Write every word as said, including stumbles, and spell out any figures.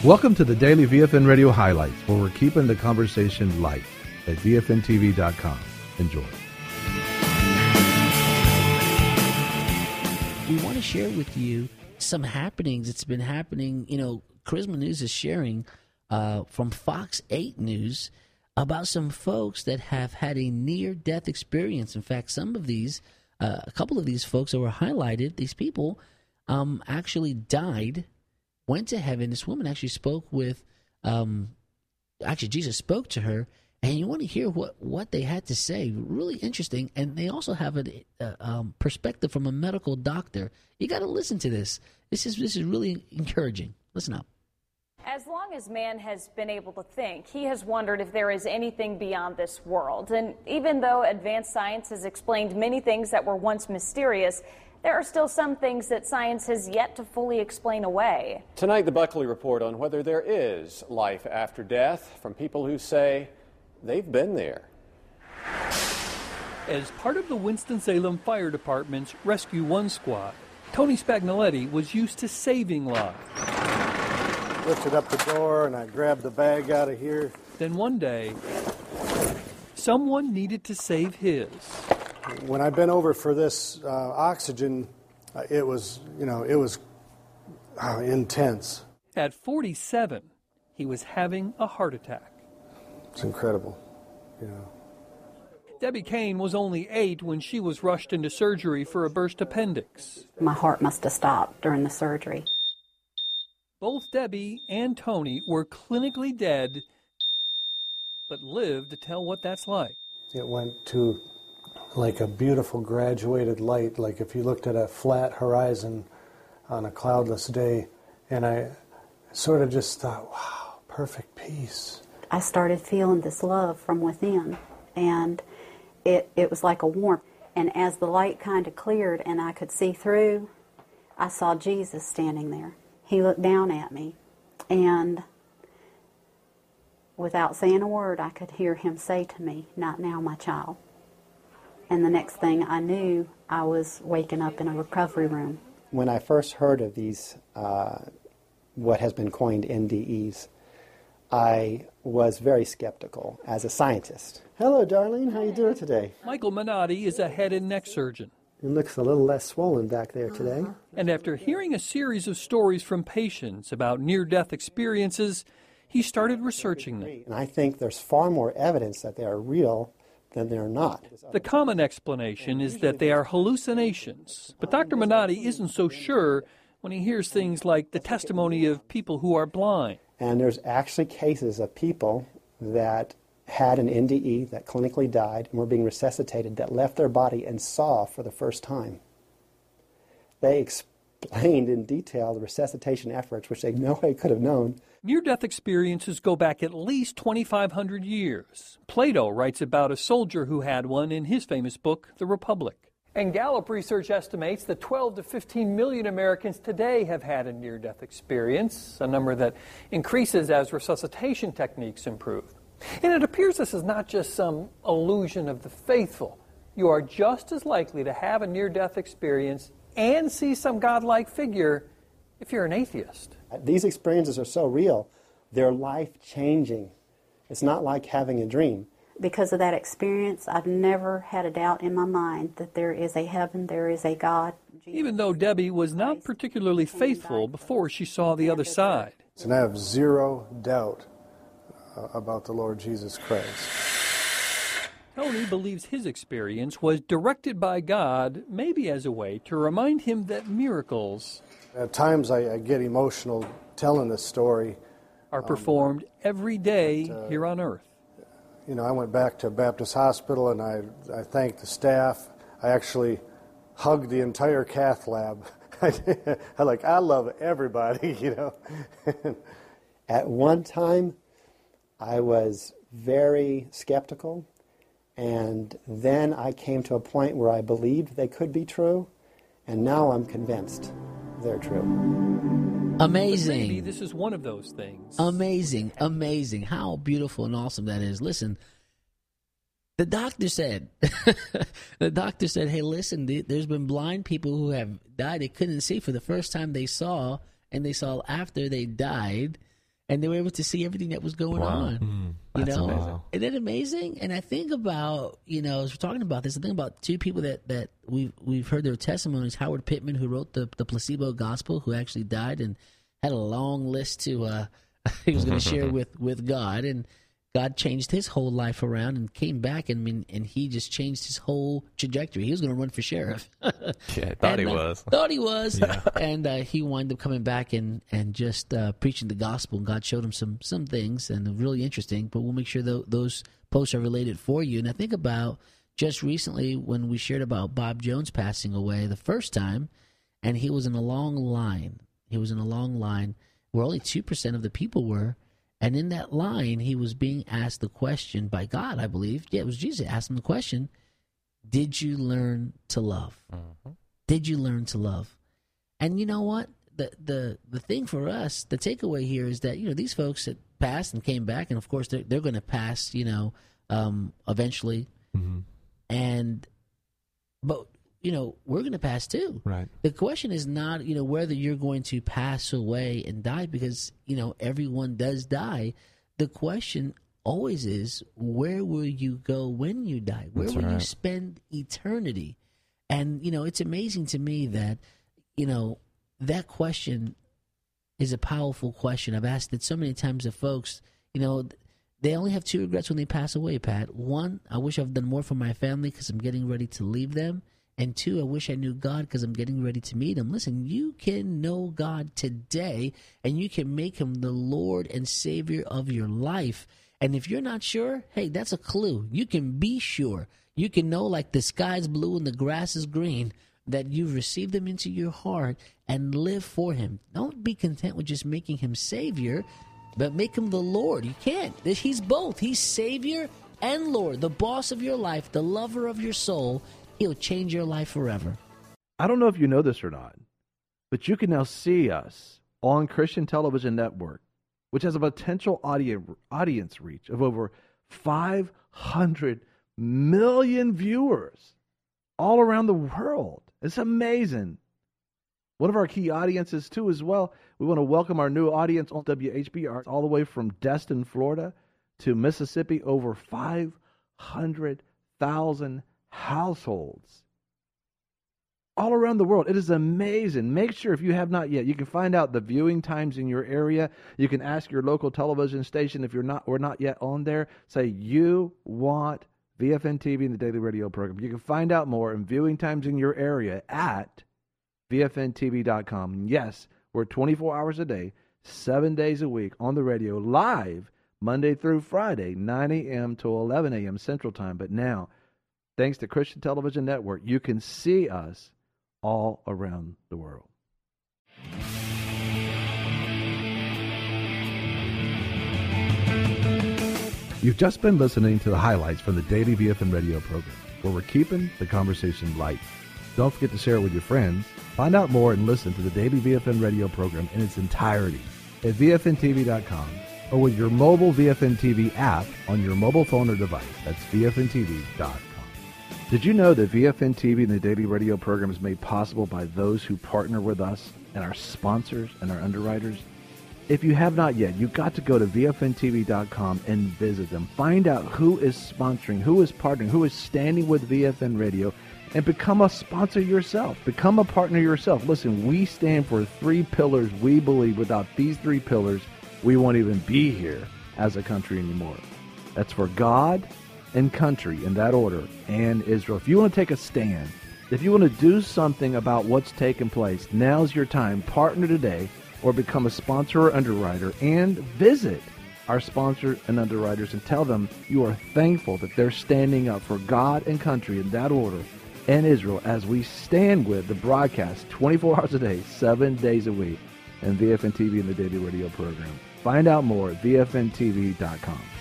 Welcome to the Daily V F N Radio Highlights, where we're keeping the conversation light at V F N T V dot com. Enjoy. We want to share with you some happenings that's been happening. You know, Charisma News is sharing uh, from Fox eight News about some folks that have had a near-death experience. In fact, some of these, uh, a couple of these folks that were highlighted, these people um, actually died, went to heaven. This woman actually spoke with, um, actually Jesus spoke to her, and you want to hear what, what they had to say. Really interesting. And they also have a, a um, perspective from a medical doctor. You got to listen to this. This is this is really encouraging. Listen up. As long as man has been able to think, he has wondered if there is anything beyond this world. And even though advanced science has explained many things that were once mysterious, there are still some things that science has yet to fully explain away. Tonight, the Buckley Report on whether there is life after death from people who say they've been there. As part of the Winston-Salem Fire Department's Rescue One Squad, Tony Spagnoletti was used to saving lives. Lifted up the door and I grabbed the bag out of here. Then one day, someone needed to save his. When I bent over for this uh, oxygen, uh, it was, you know, it was uh, intense. At forty-seven, he was having a heart attack. It's incredible, you know. Debbie Kane was only eight when she was rushed into surgery for a burst appendix. My heart must have stopped during the surgery. Both Debbie and Tony were clinically dead, but lived to tell what that's like. It went to like a beautiful graduated light, like if you looked at a flat horizon on a cloudless day, and I sort of just thought, wow, perfect peace. I started feeling this love from within, and it, it was like a warmth. And as the light kind of cleared and I could see through, I saw Jesus standing there. He looked down at me, and without saying a word, I could hear him say to me, "Not now, my child." And the next thing I knew, I was waking up in a recovery room. When I first heard of these, uh, what has been coined N D Es, I was very skeptical as a scientist. Hello, Darlene. How you doing today? Michael Minotti is a head and neck surgeon. It looks a little less swollen back there today. And after hearing a series of stories from patients about near-death experiences, he started researching them. And I think there's far more evidence that they are real than they're not. The common explanation is that they are hallucinations. But Doctor Minotti isn't so sure when he hears things like the testimony of people who are blind. And there's actually cases of people that had an N D E that clinically died and were being resuscitated that left their body and saw for the first time. They explained in detail the resuscitation efforts, which they no way could have known. Near-death experiences go back at least twenty-five hundred years. Plato writes about a soldier who had one in his famous book, The Republic. And Gallup research estimates that twelve to fifteen million Americans today have had a near-death experience, a number that increases as resuscitation techniques improve. And it appears this is not just some illusion of the faithful. You are just as likely to have a near-death experience and see some godlike figure if you're an atheist. These experiences are so real, they're life-changing. It's not like having a dream. Because of that experience, I've never had a doubt in my mind that there is a heaven, there is a God. Jesus Even though Debbie was not particularly faithful before she saw the other side. And I have zero doubt uh, about the Lord Jesus Christ. Tony believes his experience was directed by God, maybe as a way to remind him that miracles At times I, I get emotional telling this story. are performed um, every day uh, here on earth. You know, I went back to Baptist Hospital and I, I thanked the staff. I actually hugged the entire cath lab. I like, I love everybody, you know. At one time, I was very skeptical, and then I came to a point where I believed they could be true, and now I'm convinced they're true. Amazing. Maybe this is one of those things. Amazing, amazing. How beautiful and awesome that is. Listen, the doctor said, the doctor said, hey, listen, there's been blind people who have died. They couldn't see for the first time they saw, and they saw after they died. and they were able to see everything that was going Wow. on. Mm, you that's know, amazing. isn't it amazing? And I think about, you know, as we're talking about this, I think about two people that, that we've we've heard their testimonies. Howard Pittman, who wrote the the placebo gospel, who actually died and had a long list to uh, he was going to share with with God, and God changed his whole life around and came back, and and, and he just changed his whole trajectory. He was going to run for sheriff. Yeah, thought and, he uh, was. Thought he was. Yeah. And uh, he wound up coming back and, and just uh, preaching the gospel. And God showed him some some things, and they're really interesting. But we'll make sure th- those posts are related for you. And I think about just recently when we shared about Bob Jones passing away the first time, and he was in a long line. He was in a long line where only two percent of the people were. And in that line, he was being asked the question by God, I believe. Yeah, it was Jesus asked him the question, did you learn to love? Mm-hmm. Did you learn to love? And you know what? The, the the thing for us, the takeaway here is that, you know, these folks that passed and came back, and of course they're, they're going to pass, you know, um, eventually. Mm-hmm. And, but, you know, we're going to pass too. Right. The question is not, you know, whether you're going to pass away and die, because, you know, everyone does die. The question always is, where will you go when you die? Where That's will right. you spend eternity? And, you know, it's amazing to me that, you know, that question is a powerful question. I've asked it so many times of folks, you know, they only have two regrets when they pass away, Pat. One, I wish I've done more for my family because I'm getting ready to leave them. And two, I wish I knew God because I'm getting ready to meet him. Listen, you can know God today, and you can make him the Lord and Savior of your life. And if you're not sure, hey, that's a clue. You can be sure. You can know, like the sky's blue and the grass is green, that you've received him into your heart and live for him. Don't be content with just making him Savior, but make him the Lord. You can't. He's both. He's Savior and Lord, the boss of your life, the lover of your soul. He'll change your life forever. I don't know if you know this or not, but you can now see us on Christian Television Network, which has a potential audience audience reach of over five hundred million viewers all around the world. It's amazing. One of our key audiences, too, as well. We want to welcome our new audience on W H B R all the way from Destin, Florida to Mississippi, over five hundred thousand households all around the world. It is amazing. Make sure, if you have not yet, you can find out the viewing times in your area. You can ask your local television station if you're not we're not yet on there. Say you want V F N T V and the Daily Radio program. You can find out more and viewing times in your area at V F N T V dot com. Yes, we're twenty-four hours a day, seven days a week on the radio, live Monday through Friday, nine a.m. to eleven a.m. Central Time. But now, thanks to Christian Television Network, you can see us all around the world. You've just been listening to the highlights from the Daily V F N Radio program, where we're keeping the conversation light. Don't forget to share it with your friends. Find out more and listen to the Daily V F N Radio program in its entirety at V F N T V dot com or with your mobile V F N T V app on your mobile phone or device. That's V F N T V dot com. Did you know that V F N T V and the Daily Radio program is made possible by those who partner with us and our sponsors and our underwriters? If you have not yet, you've got to go to V F N T V dot com and visit them. Find out who is sponsoring, who is partnering, who is standing with V F N Radio, and become a sponsor yourself. Become a partner yourself. Listen, we stand for three pillars. We believe without these three pillars, we won't even be here as a country anymore. That's for God and country, in that order, and Israel. If you want to take a stand, if you want to do something about what's taking place, now's your time. Partner today or become a sponsor or underwriter, and visit our sponsors and underwriters and tell them you are thankful that they're standing up for God and country, in that order, and Israel, as we stand with the broadcast twenty-four hours a day, seven days a week, and V F N T V and the Daily Radio program. Find out more at V F N T V dot com.